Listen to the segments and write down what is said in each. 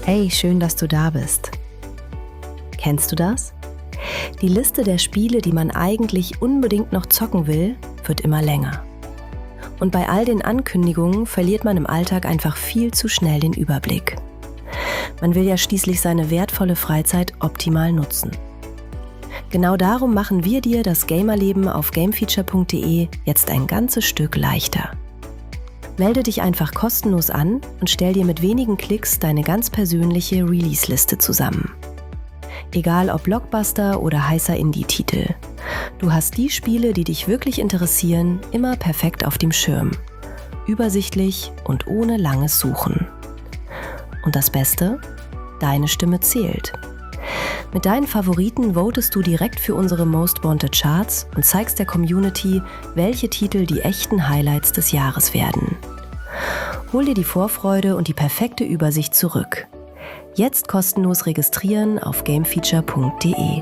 Hey, schön, dass du da bist. Kennst du das? Die Liste der Spiele, die man eigentlich unbedingt noch zocken will, wird immer länger. Und bei all den Ankündigungen verliert man im Alltag einfach viel zu schnell den Überblick. Man will ja schließlich seine wertvolle Freizeit optimal nutzen. Genau darum machen wir dir das Gamerleben auf gamefeature.de jetzt ein ganzes Stück leichter. Melde dich einfach kostenlos an und stell dir mit wenigen Klicks deine ganz persönliche Release-Liste zusammen. Egal ob Blockbuster oder heißer Indie-Titel. Du hast die Spiele, die dich wirklich interessieren, immer perfekt auf dem Schirm. Übersichtlich und ohne langes Suchen. Und das Beste? Deine Stimme zählt. Mit deinen Favoriten votest du direkt für unsere Most Wanted Charts und zeigst der Community, welche Titel die echten Highlights des Jahres werden. Hol dir die Vorfreude und die perfekte Übersicht zurück. Jetzt kostenlos registrieren auf gamefeature.de.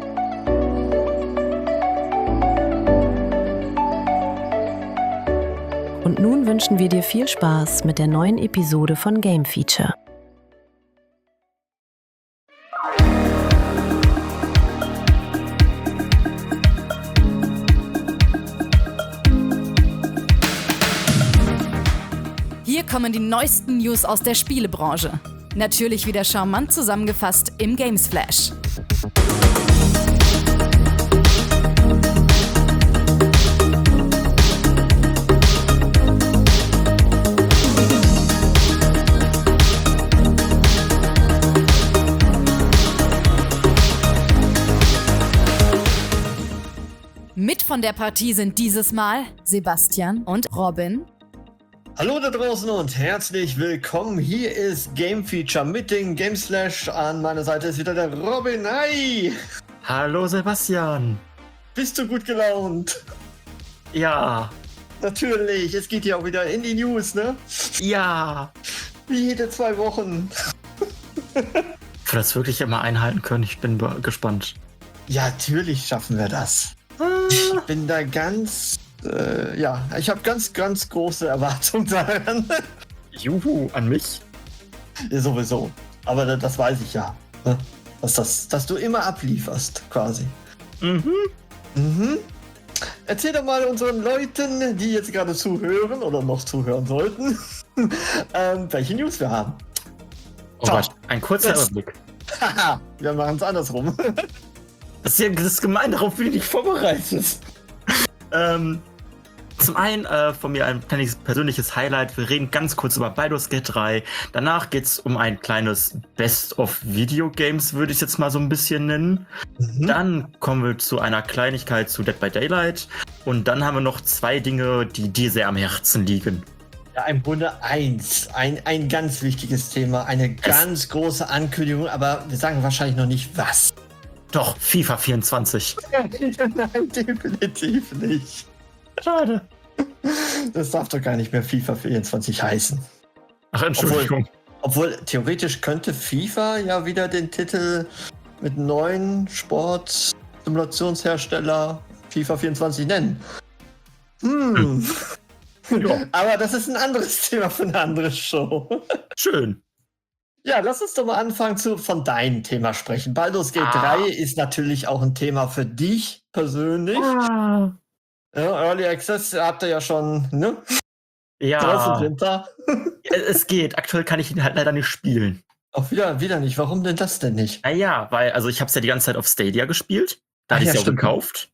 Und nun wünschen wir dir viel Spaß mit der neuen Episode von Game Feature. Hier kommen die neuesten News aus der Spielebranche. Natürlich wieder charmant zusammengefasst im Games Flash. Mit von der Partie sind dieses Mal Sebastian und Robin. Hallo da draußen und herzlich willkommen. Hier ist Game Feature mit dem Gameslash. An meiner Seite ist wieder der Robin. Hi! Hallo Sebastian. Bist du gut gelaunt? Ja. Natürlich, es geht ja auch wieder in die News, ne? Ja. Wie jede 2 Wochen. Ob wir das wirklich immer einhalten können, ich bin gespannt. Ja, natürlich schaffen wir das. Ich bin da ganz... ich habe ganz, ganz große Erwartungen daran. Juhu, an mich? Ja, sowieso. Aber das weiß ich ja. Ne? Dass du immer ablieferst, quasi. Mhm. Erzähl doch mal unseren Leuten, die jetzt gerade zuhören oder noch zuhören sollten, welche News wir haben. Oh Gott, ein kurzer Überblick. Haha, wir machen es andersrum. Das ist gemein, darauf bin ich nicht vorbereitet. Zum einen von mir ein kleines persönliches Highlight. Wir reden ganz kurz über Baldur's Gate 3. Danach geht es um ein kleines Best of Video Games, würde ich es jetzt mal so ein bisschen nennen. Dann kommen wir zu einer Kleinigkeit zu Dead by Daylight. Und dann haben wir noch 2 Dinge, die dir sehr am Herzen liegen. Ja, im Grunde ein ganz wichtiges Thema. Eine ganz große Ankündigung, aber wir sagen wahrscheinlich noch nicht was. Doch, FIFA 24. Nein, definitiv nicht. Schade. Das darf doch gar nicht mehr FIFA 24 heißen. Ach, Entschuldigung. Obwohl theoretisch könnte FIFA ja wieder den Titel mit neuen Sport-Simulationshersteller FIFA 24 nennen. Ja. Aber das ist ein anderes Thema für eine andere Show. Schön. Ja, lass uns doch mal anfangen von deinem Thema sprechen. Baldur's Gate 3 ist natürlich auch ein Thema für dich persönlich. Ja, Early Access habt ihr ja schon, ne? Ja. Drauf und runter. Es geht. Aktuell kann ich ihn halt leider nicht spielen. Auch wieder nicht. Warum denn das denn nicht? Naja, weil, also ich hab's ja die ganze Zeit auf Stadia gespielt. Da hatte ich es ja auch gekauft.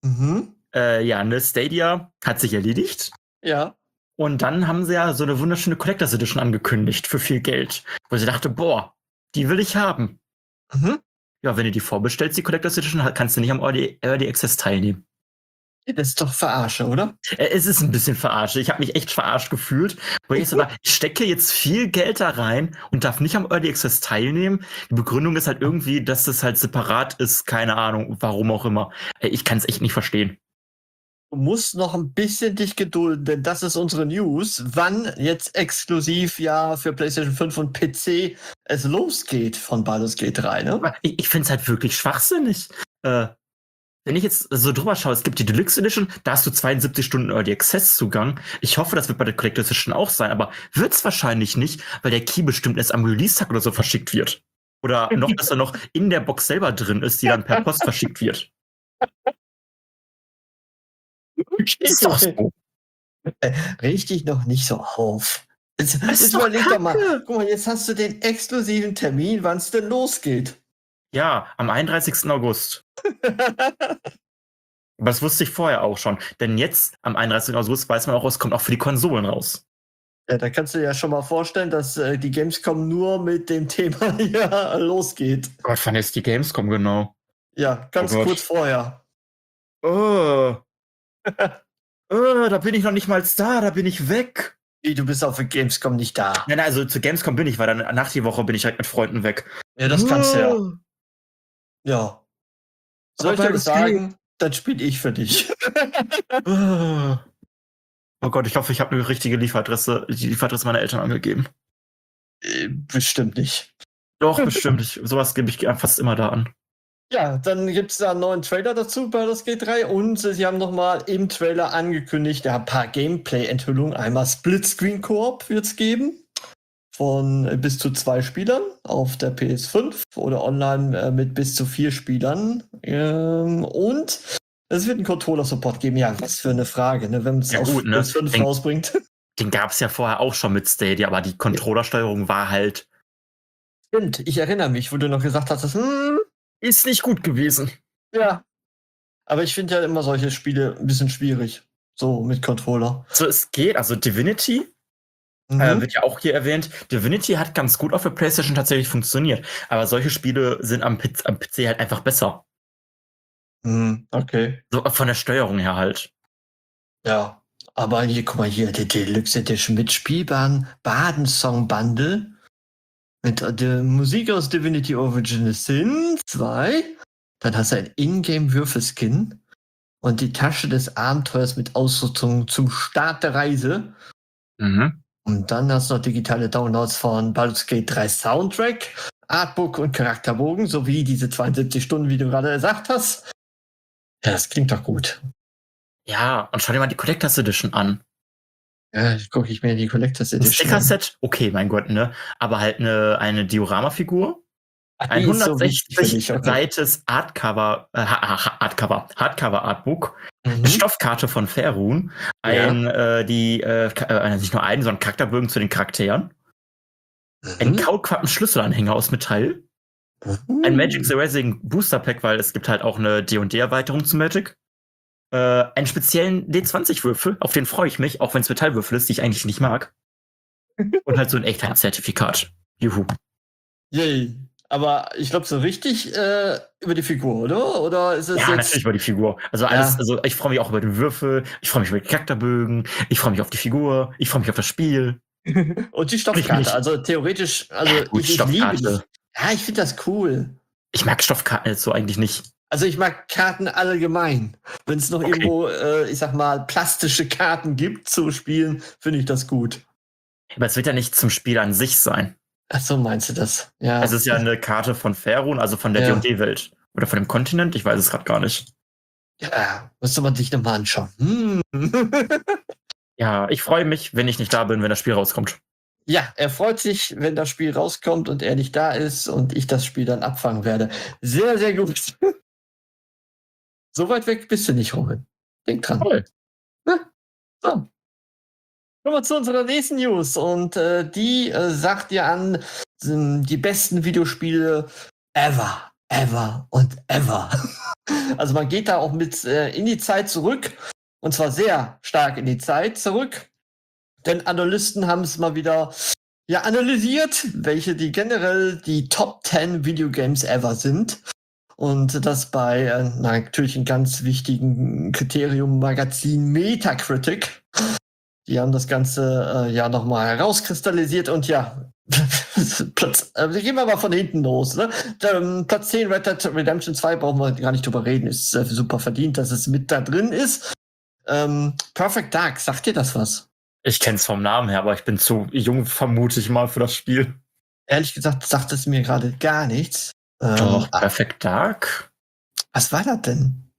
Stadia hat sich erledigt. Ja. Und dann haben sie ja so eine wunderschöne Collectors Edition angekündigt für viel Geld. Wo ich dachte, boah, die will ich haben. Ja, wenn du die vorbestellst, die Collectors Edition, kannst du nicht am Early Access teilnehmen. Das ist doch Verarsche, oder? Es ist ein bisschen Verarsche. Ich habe mich echt verarscht gefühlt. Wo ich so war, ich stecke jetzt viel Geld da rein und darf nicht am Early Access teilnehmen. Die Begründung ist halt irgendwie, dass das halt separat ist. Keine Ahnung, warum auch immer. Ich kann es echt nicht verstehen. Du musst noch ein bisschen dich gedulden, denn das ist unsere News. Wann jetzt exklusiv ja für PlayStation 5 und PC es losgeht von Baldur's Gate 3, ne? Ich finde es halt wirklich schwachsinnig. Wenn ich jetzt so drüber schaue, es gibt die Deluxe Edition, da hast du 72 Stunden Early Access Zugang. Ich hoffe, das wird bei der Collector's Edition auch sein, aber wird's wahrscheinlich nicht, weil der Key bestimmt erst am Release-Tag oder so verschickt wird. Oder noch besser noch in der Box selber drin ist, die dann per Post verschickt wird. Okay. Ist doch so. Richtig noch nicht so auf. Jetzt doch überleg doch mal, Kacke. guck mal, jetzt hast du den exklusiven Termin, wann es denn losgeht. Ja, am 31. August. Aber das wusste ich vorher auch schon. Denn jetzt, am 31. August, weiß man auch, es kommt auch für die Konsolen raus. Ja, da kannst du dir ja schon mal vorstellen, dass die Gamescom nur mit dem Thema hier losgeht. Gott, wann ist die Gamescom genau? Ja, ganz Oh Gott. kurz vorher. Da bin ich noch nicht mal da bin ich weg. Wie, du bist auf der Gamescom nicht da. Nein, also zur Gamescom bin ich, weil dann nach die Woche bin ich direkt mit Freunden weg. Ja, das kannst du ja. Ja. Soll ich Aber dir das sagen, dann spiele ich für dich. Oh Gott, ich hoffe, ich habe eine richtige Lieferadresse, die Lieferadresse meiner Eltern angegeben. Bestimmt nicht. Doch, bestimmt. Sowas gebe ich fast immer da an. Ja, dann gibt es da einen neuen Trailer dazu bei das G3 und sie haben nochmal im Trailer angekündigt, ein paar Gameplay-Enthüllungen. Einmal Split-Screen-Koop wird es geben von bis zu 2 Spielern auf der PS5 oder online mit bis zu 4 Spielern. Und es wird einen Controller-Support geben. Ja, was für eine Frage, ne, wenn man es Ja, auf gut, ne? PS5 rausbringt. Den gab es ja vorher auch schon mit Stadia, aber die Controllersteuerung war halt. Stimmt, ich erinnere mich, wo du noch gesagt hast, Ist nicht gut gewesen. ja. Aber ich finde ja immer solche Spiele ein bisschen schwierig. So mit Controller. So, es geht. Also Divinity wird ja auch hier erwähnt. Divinity hat ganz gut auf der PlayStation tatsächlich funktioniert. Aber solche Spiele sind am PC halt einfach besser. Okay. So von der Steuerung her halt. Ja. Aber hier, guck mal hier, der Deluxe Edition mit spielbaren Badensong-Bundle. Mit der Musik aus Divinity Original Sin 2. Dann hast du ein Ingame-Würfelskin. Und die Tasche des Abenteuers mit Ausrüstung zum Start der Reise. Mhm. Und dann hast du noch digitale Downloads von Baldur's Gate 3 Soundtrack, Artbook und Charakterbogen, sowie diese 72 Stunden, wie du gerade gesagt hast. Ja, das klingt doch gut. Ja, und schau dir mal die Collector's Edition an. Ja, gucke ich mir die Collector's Ein Edition an. Sticker-Set, okay, mein Gott, ne? Aber halt eine Diorama-Figur. Ach, Ein die ist so wichtig für 160 dich, okay. Seites Hardcover-Artbook, eine Mhm. Stoffkarte von Faerun, nicht nur einen, sondern Charakterbögen zu den Charakteren, ein Kaulquappen-Schlüsselanhänger aus Metall, ein Magic the Rising Booster Pack, weil es gibt halt auch eine D&D-Erweiterung zu Magic, einen speziellen D20-Würfel, auf den freue ich mich, auch wenn es Metallwürfel ist, die ich eigentlich nicht mag, und halt so ein Echtheitszertifikat. Juhu. Yay. Aber ich glaube, so richtig über die Figur, oder? Oder ist es Ja, jetzt... natürlich über die Figur. Also alles, also ich freue mich auch über den Würfel, ich freue mich über die Charakterbögen, ich freue mich auf die Figur, ich freue mich auf das Spiel. Und die Stoffkarte, nicht. also theoretisch, also Ja, gut, ich liebe die. Stoffkarte. Ja, ich finde das cool. Ich mag Stoffkarten jetzt so eigentlich nicht. Also ich mag Karten allgemein. Wenn es noch Okay. irgendwo, ich sag mal, plastische Karten gibt zu spielen, finde ich das gut. Aber es wird ja nicht zum Spiel an sich sein. Ach so, meinst du das? Ja. Es ist ja eine Karte von Faerun, also von der Ja. D&D-Welt. Oder von dem Kontinent, ich weiß es gerade gar nicht. Ja, müsste man sich nochmal anschauen. Ja, ich freue mich, wenn ich nicht da bin, wenn das Spiel rauskommt. Ja, er freut sich, wenn das Spiel rauskommt und er nicht da ist und ich das Spiel dann abfangen werde. Sehr, sehr gut. So weit weg bist du nicht, Robin. Denk dran. Toll. So. Kommen wir zu unserer nächsten News. Und die sagt dir an, sind die besten Videospiele ever, ever und ever. Also man geht da auch mit in die Zeit zurück. Und zwar sehr stark in die Zeit zurück. Denn Analysten haben es mal wieder analysiert, welche die generell die Top 10 Videogames ever sind. Und das bei natürlich einem ganz wichtigen Kriterium Magazin Metacritic. Die haben das Ganze nochmal herauskristallisiert und wir gehen wir mal von hinten los. Ne? Platz 10 Red Dead Redemption 2 brauchen wir gar nicht drüber reden. Ist super verdient, dass es mit da drin ist. Perfect Dark, sagt dir das was? Ich kenne es vom Namen her, aber ich bin zu jung, vermute ich mal, für das Spiel. Ehrlich gesagt sagt es mir gerade gar nichts. Doch, Perfect Dark? Was war das denn?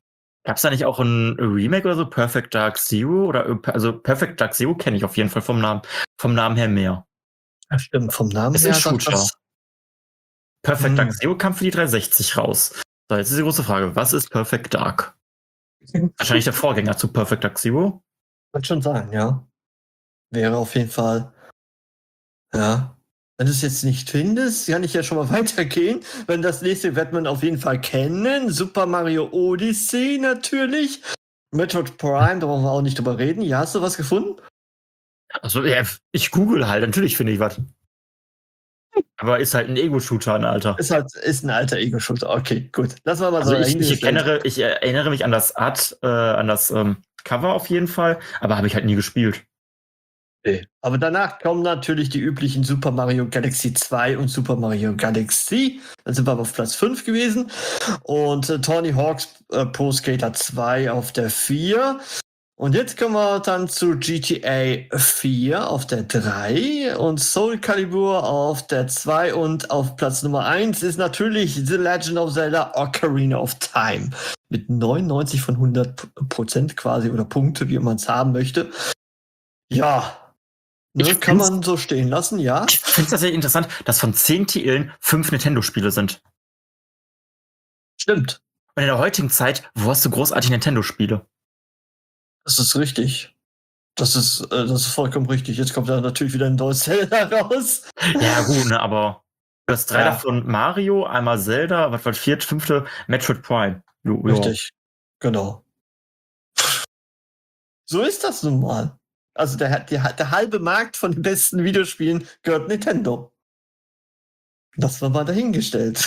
Gab es da nicht auch ein Remake oder so? Perfect Dark Zero? Also Perfect Dark Zero kenne ich auf jeden Fall vom Namen her mehr. Ja, stimmt, vom Namen Ist ein her sagt Shooter. das. Perfect Dark Zero kam für die 360 raus. So, jetzt ist die große Frage, was ist Perfect Dark? Wahrscheinlich der Vorgänger zu Perfect Dark Zero. Kann schon sein, ja. Wäre auf jeden Fall. Ja. Wenn du es jetzt nicht findest, kann ich ja schon mal weitergehen. Wenn das nächste wird man auf jeden Fall kennen. Super Mario Odyssey natürlich. Metroid Prime, da brauchen wir auch nicht drüber reden. Ja, hast du was gefunden? Also, ja, ich google halt, natürlich finde ich was. Aber ist halt ein Ego-Shooter, ein Alter. Ist ein alter Ego-Shooter. Okay, gut. Lass mal Also so ich erinnere mich an das Cover auf jeden Fall, aber habe ich halt nie gespielt. Okay. Aber danach kommen natürlich die üblichen Super Mario Galaxy 2 und Super Mario Galaxy. Dann sind wir aber auf Platz 5 gewesen. Und Tony Hawk's Pro Skater 2 auf der 4. Und jetzt kommen wir dann zu GTA 4 auf der 3 und Soul Calibur auf der 2 und auf Platz Nummer 1 ist natürlich The Legend of Zelda Ocarina of Time mit 99 von 100% quasi oder Punkte, wie man es haben möchte. Ja, kann man so stehen lassen, ja. Ich finde es tatsächlich interessant, dass von 10 Titeln 5 Nintendo-Spiele sind. Stimmt. Und in der heutigen Zeit, wo hast du großartig Nintendo-Spiele? Das ist richtig. Das ist vollkommen richtig. Jetzt kommt da natürlich wieder ein neues Zelda raus. Ja, gut, ne, aber du hast 3 davon Mario, einmal Zelda, was war das 4., 5. Metroid Prime. Richtig, genau. So ist das nun mal. Also der halbe Markt von den besten Videospielen gehört Nintendo. Das war mal dahingestellt.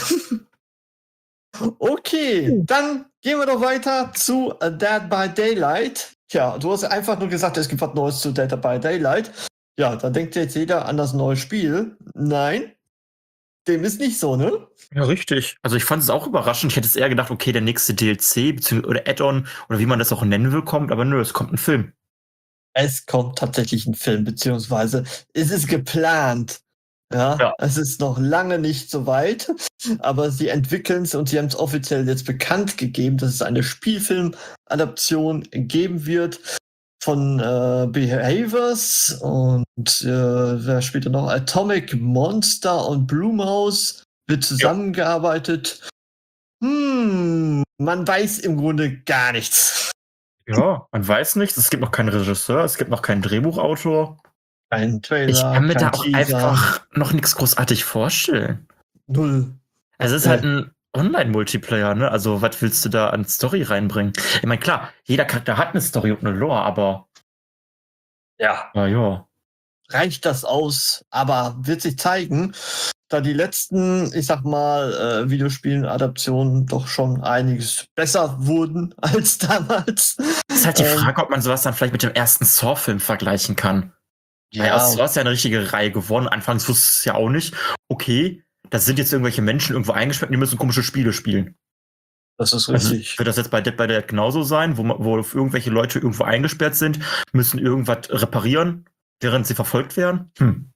Okay, dann gehen wir doch weiter zu Dead by Daylight. Tja, du hast einfach nur gesagt, es gibt was Neues zu Dead by Daylight. Ja, da denkt jetzt jeder an das neue Spiel. Nein, dem ist nicht so, ne? Ja, richtig. Also ich fand es auch überraschend. Ich hätte es eher gedacht, okay, der nächste DLC oder Add-on oder wie man das auch nennen will, kommt, aber nö, es kommt ein Film. Es kommt tatsächlich ein Film, beziehungsweise es ist geplant. Ja, es ist noch lange nicht so weit, aber sie entwickeln es und sie haben es offiziell jetzt bekannt gegeben, dass es eine Spielfilm-Adaption geben wird von Behaviors und wer spielt da noch? Atomic Monster und Blumhouse wird zusammengearbeitet. Man weiß im Grunde gar nichts. Ja, man weiß nichts. Es gibt noch keinen Regisseur, es gibt noch keinen Drehbuchautor. Kein Trailer, ich kann mir da auch Teaser. einfach noch nichts großartig vorstellen. Null. Also es ist halt ein Online-Multiplayer, ne? Also was willst du da an Story reinbringen? Ich meine, klar, jeder Charakter hat eine Story und eine Lore, aber ja. Reicht das aus, aber wird sich zeigen, da die letzten, ich sag mal, Videospielen-Adaptionen doch schon einiges besser wurden als damals. Es ist halt die Frage, ob man sowas dann vielleicht mit dem ersten Saw-Film vergleichen kann. Ja, Saw ist ja eine richtige Reihe geworden. Anfangs wusste es ja auch nicht. Okay, das sind jetzt irgendwelche Menschen irgendwo eingesperrt und die müssen komische Spiele spielen. Das ist richtig. Also, wird das jetzt bei Dead by Daylight genauso sein, wo irgendwelche Leute irgendwo eingesperrt sind, müssen irgendwas reparieren, während sie verfolgt werden?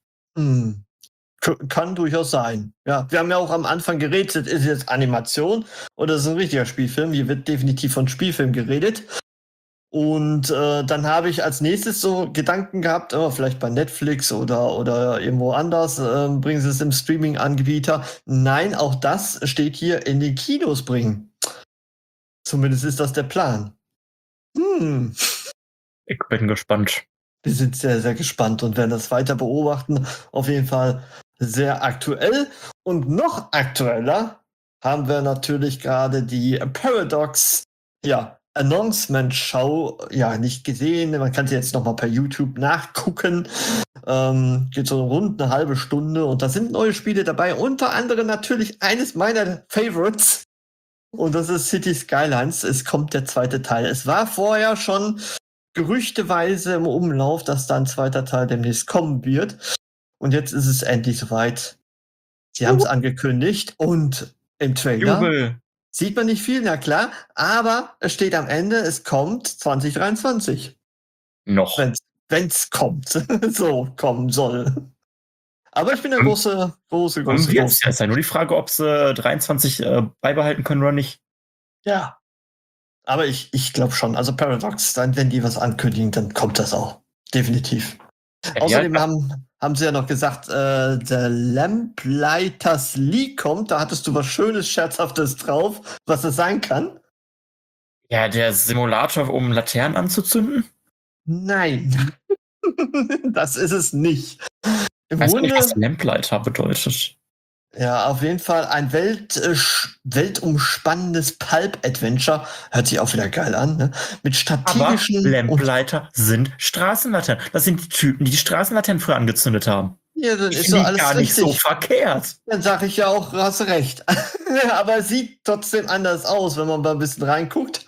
Kann durchaus sein. Ja, wir haben ja auch am Anfang geredet, ist es jetzt Animation oder ist es ein richtiger Spielfilm? Hier wird definitiv von Spielfilm geredet. Und dann habe ich als nächstes so Gedanken gehabt, vielleicht bei Netflix oder irgendwo anders, bringen sie es im Streaming-Anbieter. Nein, auch das steht hier in den Kinos bringen. Zumindest ist das der Plan. Ich bin gespannt. Wir sind sehr, sehr gespannt und werden das weiter beobachten. Auf jeden Fall sehr aktuell. Und noch aktueller haben wir natürlich gerade die Paradox, Announcement-Show, nicht gesehen. Man kann sie jetzt nochmal per YouTube nachgucken. Geht so rund eine halbe Stunde und da sind neue Spiele dabei. Unter anderem natürlich eines meiner Favorites. Und das ist City Skylines. Es kommt der zweite Teil. Es war vorher schon gerüchteweise im Umlauf, dass da ein zweiter Teil demnächst kommen wird. Und jetzt ist es endlich soweit. Sie haben es angekündigt und im Trailer sieht man nicht viel, na klar, aber es steht am Ende, es kommt 2023. Noch. Wenn's kommt, so kommen soll. Aber ich bin der große. Jetzt ist ja nur die Frage, ob sie 23 beibehalten können oder nicht. Ja. Aber ich glaube schon. Also Paradox, dann, wenn die was ankündigen, dann kommt das auch. Definitiv. Außerdem haben sie ja noch gesagt, der Lamplighters League kommt. Da hattest du was Schönes, Scherzhaftes drauf, was das sein kann. Ja, der Simulator, um Laternen anzuzünden? Nein. Das ist es nicht. Im Weißt du Grunde, nicht, was Lamplighter bedeutet? ja, auf jeden Fall ein weltumspannendes Pulp-Adventure. Hört sich auch wieder geil an, ne? Mit Aber strategischen Lamplighter sind Straßenlaternen. Das sind die Typen, die Straßenlaternen früher angezündet haben. Ja, dann Ich ist so lieg alles gar nicht richtig. so verkehrt. Dann sage ich ja auch, hast recht. Aber es sieht trotzdem anders aus, wenn man mal ein bisschen reinguckt.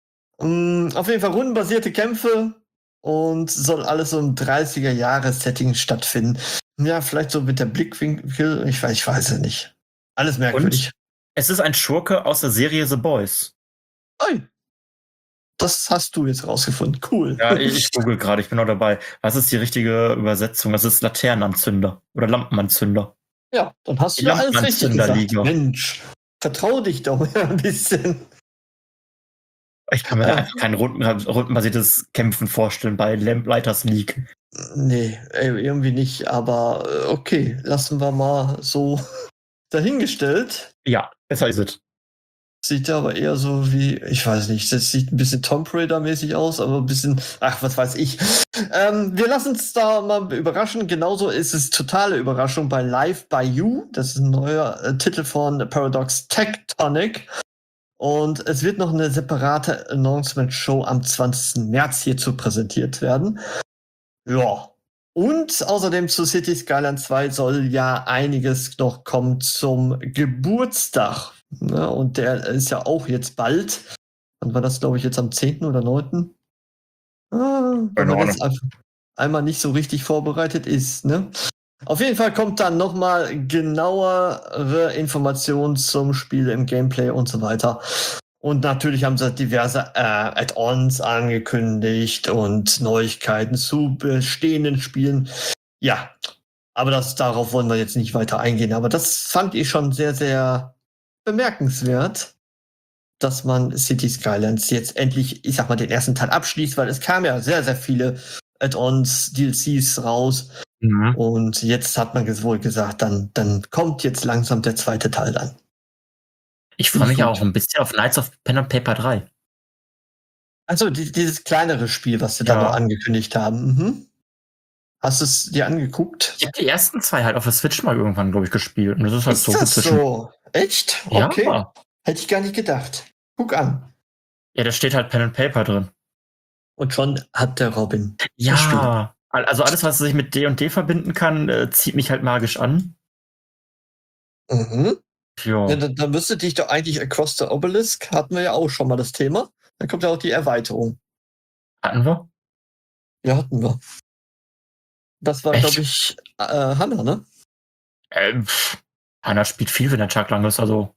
Auf jeden Fall rundenbasierte Kämpfe und soll alles so im 30er-Jahre-Setting stattfinden. Ja, vielleicht so mit der Blickwinkel, ich weiß es nicht. Alles merkwürdig. Und es ist ein Schurke aus der Serie The Boys. Oi. Das hast du jetzt rausgefunden. Cool. Ja, ich google gerade, ich bin noch dabei. Was ist die richtige Übersetzung? Das ist Laternenanzünder oder Lampenanzünder. Ja, dann hast Die du alles richtig gesagt. Lampenanzünderliga. Mensch, vertrau dich doch ein bisschen. Ich kann mir einfach kein rundenbasiertes Kämpfen vorstellen bei Lamplighters League. Nee, irgendwie nicht, aber okay, lassen wir mal so dahingestellt. Ja, besser ist es. Sieht aber eher so wie, ich weiß nicht, das sieht ein bisschen Tomb Raider-mäßig aus, aber ein bisschen, ach, was weiß ich. Wir lassen uns da mal überraschen. Genauso ist es totale Überraschung bei Live by You. Das ist ein neuer Titel von Paradox Tectonic. Und es wird noch eine separate Announcement-Show am 20. März hierzu präsentiert werden. Ja. Und außerdem zu City Skyline 2 soll ja einiges noch kommen zum Geburtstag. Ne? Und der ist ja auch jetzt bald. Wann war das, glaube ich, jetzt am 10. oder 9.? Wenn man jetzt einmal nicht so richtig vorbereitet ist. Ne? Auf jeden Fall kommt dann nochmal genauere Informationen zum Spiel im Gameplay und so weiter. Und natürlich haben sie diverse Add-ons angekündigt und Neuigkeiten zu bestehenden Spielen. Ja, aber darauf wollen wir jetzt nicht weiter eingehen. Aber das fand ich schon sehr, sehr bemerkenswert, dass man City Skylines jetzt endlich, ich sag mal, den ersten Teil abschließt, weil es kamen ja sehr, sehr viele Add-ons, DLCs raus. Mhm. Und jetzt hat man wohl gesagt, dann kommt jetzt langsam der zweite Teil dann. Ich freue mich auch ein bisschen auf Knights of Pen and Paper 3. Also dieses kleinere Spiel, was sie da noch angekündigt haben. Mhm. Hast du es dir angeguckt? Ich habe die ersten 2 halt auf der Switch mal irgendwann, glaube ich, gespielt. Und das ist halt so das so? Echt? Okay. Ja. Hätte ich gar nicht gedacht. Guck an. Ja, da steht halt Pen and Paper drin. Und schon hat der Robin gespielt. Also alles, was sich mit D&D verbinden kann, zieht mich halt magisch an. Mhm. Ja, dann müsste dich doch eigentlich Across the Obelisk, hatten wir ja auch schon mal das Thema. Da kommt ja auch die Erweiterung. Hatten wir? Ja, hatten wir. Das war, glaube ich, Hannah, ne? Hannah spielt viel, wenn der Tag lang ist, also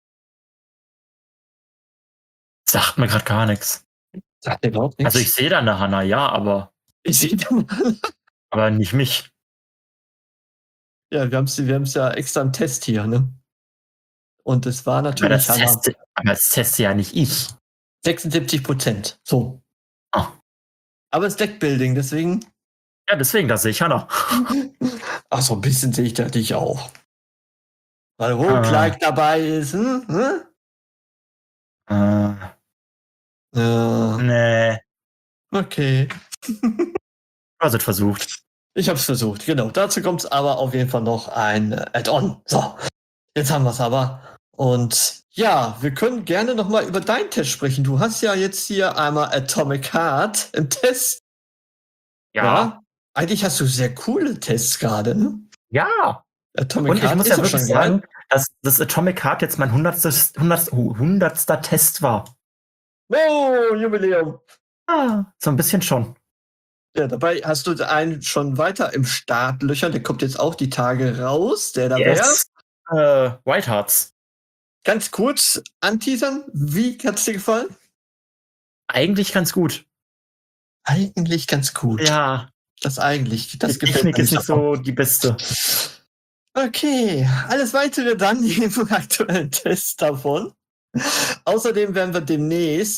sagt mir gerade gar nichts. Sagt mir überhaupt nichts. Also ich sehe da eine Hannah, ja, aber ich sehe da eine Hannah. Aber nicht mich. Ja, wir haben's ja extra im Test hier, ne? Und es war natürlich Hannah. Aber das teste ja nicht ich. 76%. So. Oh. Aber es ist Deckbuilding, deswegen. Ja, deswegen, da sehe ich Hannah. Ach, so ein bisschen sehe ich da dich auch. Weil Roguelike dabei ist, Nee. Okay. Du hast es versucht. Ich habe es versucht, genau. Dazu kommt es aber auf jeden Fall noch ein Add-on. So, jetzt haben wir es aber. Und ja, wir können gerne noch mal über deinen Test sprechen. Du hast ja jetzt hier einmal Atomic Heart im Test. Ja. Eigentlich hast du sehr coole Tests gerade, ne? Ja. Atomic Und Heart ich muss ja wirklich sagen, dass das Atomic Heart jetzt mein 100. Test war. Oh, Jubiläum. So ein bisschen schon. Ja, dabei hast du einen schon weiter im Startlöchern. Der kommt jetzt auch die Tage raus. Der da wäre. White Hearts. Ganz kurz anteasern. Wie hat's dir gefallen? Eigentlich ganz gut. Eigentlich ganz gut. Ja. Das gefällt mir. Die Technik ist nicht so die beste. Okay, alles weitere dann im aktuellen Test davon. Außerdem werden wir demnächst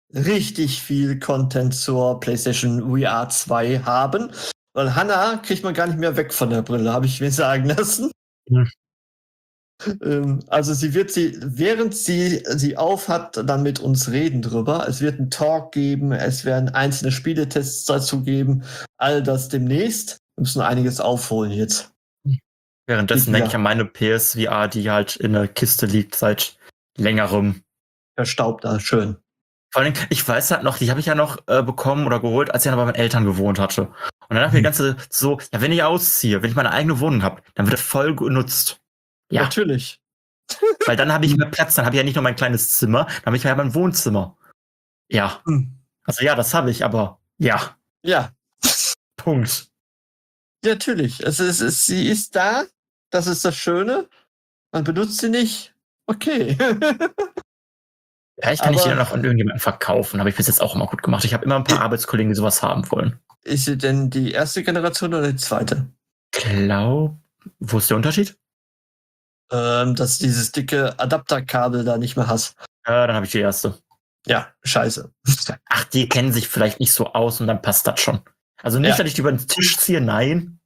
richtig viel Content zur PlayStation VR 2 haben. Weil Hannah kriegt man gar nicht mehr weg von der Brille, habe ich mir sagen lassen. Hm. Also sie wird während sie aufhat, dann mit uns reden drüber. Es wird einen Talk geben, es werden einzelne Spieletests dazu geben. All das demnächst. Wir müssen einiges aufholen jetzt. Währenddessen denke ich an meine PSVR, die halt in der Kiste liegt seit längerem. Verstaubt da, schön. Vor allem, ich weiß halt noch, die habe ich ja noch bekommen oder geholt, als ich noch bei meinen Eltern gewohnt hatte. Und dann habe ich die ganze so, ja, wenn ich ausziehe, wenn ich meine eigene Wohnung habe, dann wird das voll genutzt. Ja. Natürlich. Weil dann habe ich mehr Platz, dann habe ich ja nicht nur mein kleines Zimmer, dann habe ich ja mein Wohnzimmer. Ja. Also ja, das habe ich, aber ja. Ja. Punkt. Ja, natürlich. Sie ist da. Das ist das Schöne. Man benutzt sie nicht. Okay. Vielleicht kann ich die dann noch an irgendjemanden verkaufen. Habe ich bis jetzt auch immer gut gemacht. Ich habe immer ein paar Arbeitskollegen, die sowas haben wollen. Ist sie denn die erste Generation oder die zweite? Wo ist der Unterschied? Dass du dieses dicke Adapterkabel da nicht mehr hast. Dann habe ich die erste. Ja, scheiße. Ach, die kennen sich vielleicht nicht so aus und dann passt das schon. Also nicht, dass ich die über den Tisch ziehe, nein.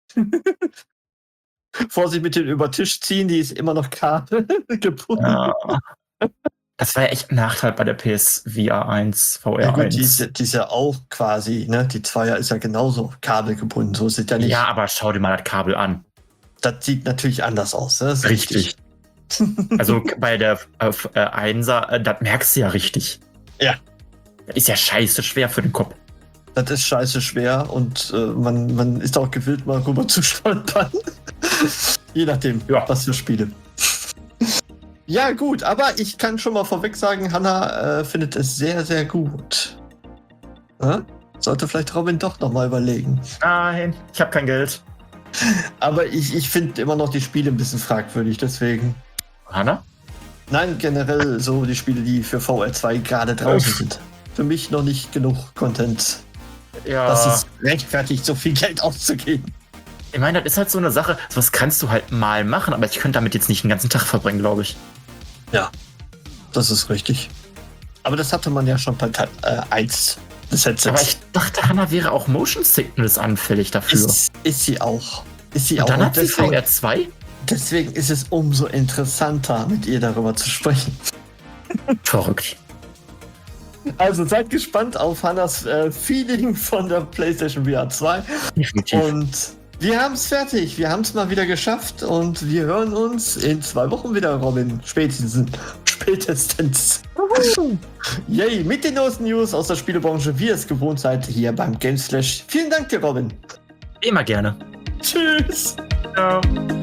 Vorsicht mit dem über den Tisch ziehen, die ist immer noch Kabel gebunden. Ja. Das war ja echt ein Nachteil bei der PSVR 1, VR 1. Ja gut, die ist ja auch quasi, ne? Die Zweier ist ja genauso kabelgebunden. So ist es ja nicht. Ja, aber schau dir mal das Kabel an. Das sieht natürlich anders aus. Ne? Richtig. Also bei der 1er, das merkst du ja richtig. Ja. Das ist ja scheiße schwer für den Kopf. Das ist scheiße schwer und man ist auch gewillt, mal rüber zu stolpern. Je nachdem, was für Spiele. Ja, gut, aber ich kann schon mal vorweg sagen, Hannah findet es sehr, sehr gut. Sollte vielleicht Robin doch noch mal überlegen. Nein, ich habe kein Geld. Aber ich finde immer noch die Spiele ein bisschen fragwürdig, deswegen. Hannah? Nein, generell so die Spiele, die für VR 2 gerade draußen sind. Für mich noch nicht genug Content. Ja. Das ist rechtfertigt, so viel Geld auszugeben. Ich meine, das ist halt so eine Sache, sowas kannst du halt mal machen, aber ich könnte damit jetzt nicht den ganzen Tag verbringen, glaube ich. Ja, das ist richtig. Aber das hatte man ja schon bei Teil 1 des Headsets. Aber ich dachte, Hannah wäre auch Motion Sickness anfällig dafür. Ist sie auch. Und dann hat sie VR 2? Deswegen ist es umso interessanter, mit ihr darüber zu sprechen. Verrückt. Also seid gespannt auf Hannahs Feeling von der PlayStation VR 2. Definitiv. Und wir haben es fertig. Wir haben es mal wieder geschafft. Und wir hören uns in 2 Wochen wieder, Robin. Spätestens. Yay, mit den neuesten News aus der Spielebranche, wie ihr es gewohnt seid, hier beim Gamesflash. Vielen Dank dir, Robin. Immer gerne. Tschüss. Ciao.